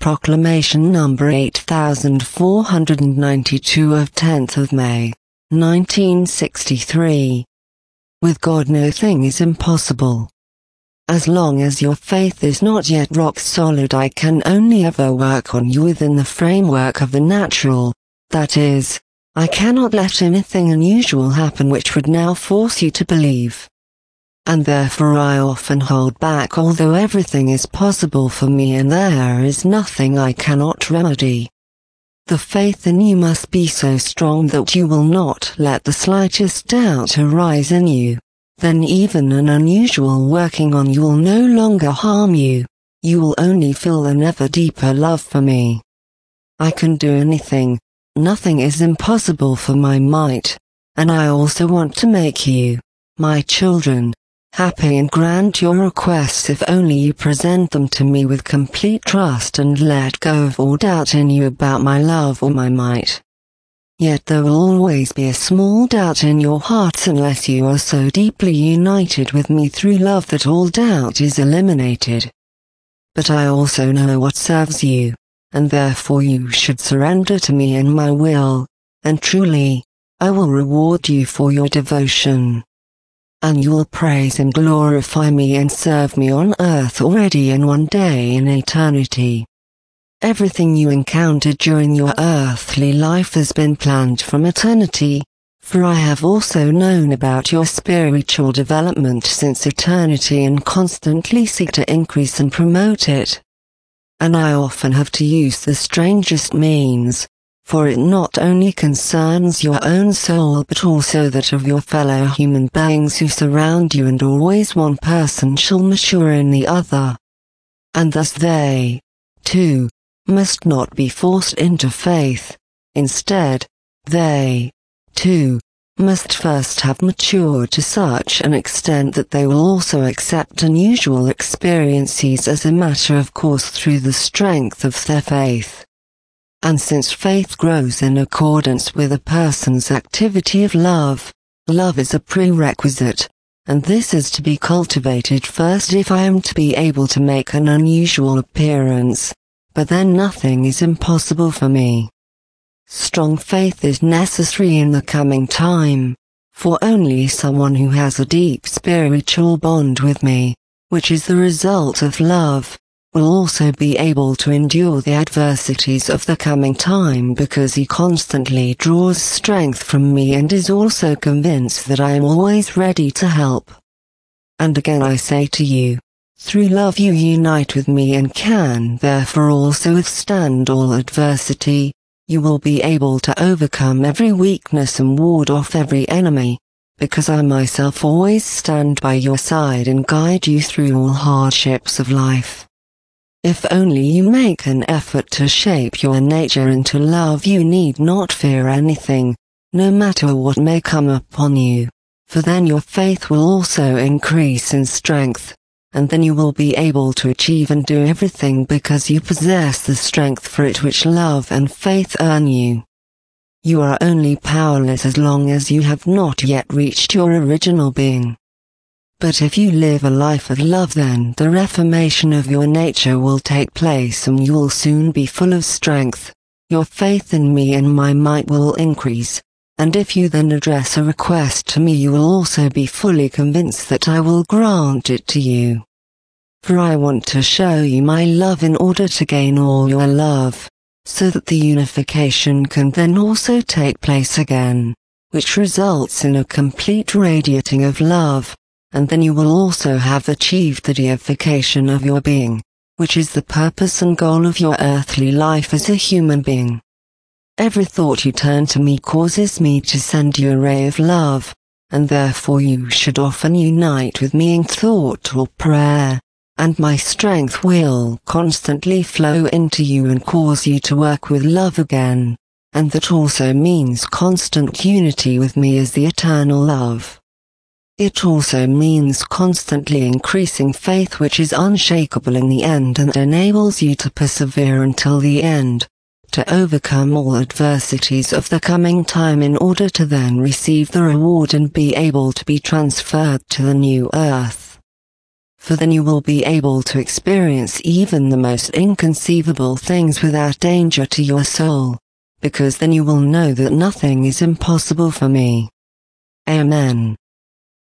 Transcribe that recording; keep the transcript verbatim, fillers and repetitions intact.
Proclamation number eight thousand four hundred ninety-two of tenth of May, nineteen sixty-three. With God no thing is impossible. As long as your faith is not yet rock solid, I can only ever work on you within the framework of the natural, that is, I cannot let anything unusual happen which would now force you to believe. And therefore I often hold back, although everything is possible for me and there is nothing I cannot remedy. The faith in you must be so strong that you will not let the slightest doubt arise in you. Then even an unusual working on you will no longer harm you. You will only feel an ever deeper love for me. I can do anything. Nothing is impossible for my might. And I also want to make you, my children, happy and grant your requests if only you present them to me with complete trust and let go of all doubt in you about my love or my might. Yet there will always be a small doubt in your hearts unless you are so deeply united with me through love that all doubt is eliminated. But I also know what serves you, and therefore you should surrender to me and my will, and truly, I will reward you for your devotion. And you will praise and glorify me and serve me on earth already and one day in eternity. Everything you encountered during your earthly life has been planned from eternity, for I have also known about your spiritual development since eternity and constantly seek to increase and promote it. And I often have to use the strangest means, for it not only concerns your own soul but also that of your fellow human beings who surround you, and always one person shall mature in the other. And thus they, too, must not be forced into faith. Instead, they, too, must first have matured to such an extent that they will also accept unusual experiences as a matter of course through the strength of their faith. And since faith grows in accordance with a person's activity of love, love is a prerequisite, and this is to be cultivated first if I am to be able to make an unusual appearance, but then nothing is impossible for me. Strong faith is necessary in the coming time, for only someone who has a deep spiritual bond with me, which is the result of love, will also be able to endure the adversities of the coming time, because he constantly draws strength from me and is also convinced that I am always ready to help. And again I say to you, through love you unite with me and can therefore also withstand all adversity. You will be able to overcome every weakness and ward off every enemy, because I myself always stand by your side and guide you through all hardships of life. If only you make an effort to shape your nature into love, you need not fear anything, no matter what may come upon you, for then your faith will also increase in strength, and then you will be able to achieve and do everything because you possess the strength for it which love and faith earn you. You are only powerless as long as you have not yet reached your original being. But if you live a life of love, then the reformation of your nature will take place and you will soon be full of strength. Your faith in me and my might will increase, and if you then address a request to me, you will also be fully convinced that I will grant it to you. For I want to show you my love in order to gain all your love, so that the unification can then also take place again, which results in a complete radiating of love. And then you will also have achieved the deification of your being, which is the purpose and goal of your earthly life as a human being. Every thought you turn to me causes me to send you a ray of love, and therefore you should often unite with me in thought or prayer, and my strength will constantly flow into you and cause you to work with love again, and that also means constant unity with me as the eternal love. It also means constantly increasing faith, which is unshakable in the end and enables you to persevere until the end, to overcome all adversities of the coming time in order to then receive the reward and be able to be transferred to the new earth. For then you will be able to experience even the most inconceivable things without danger to your soul, because then you will know that nothing is impossible for me. Amen.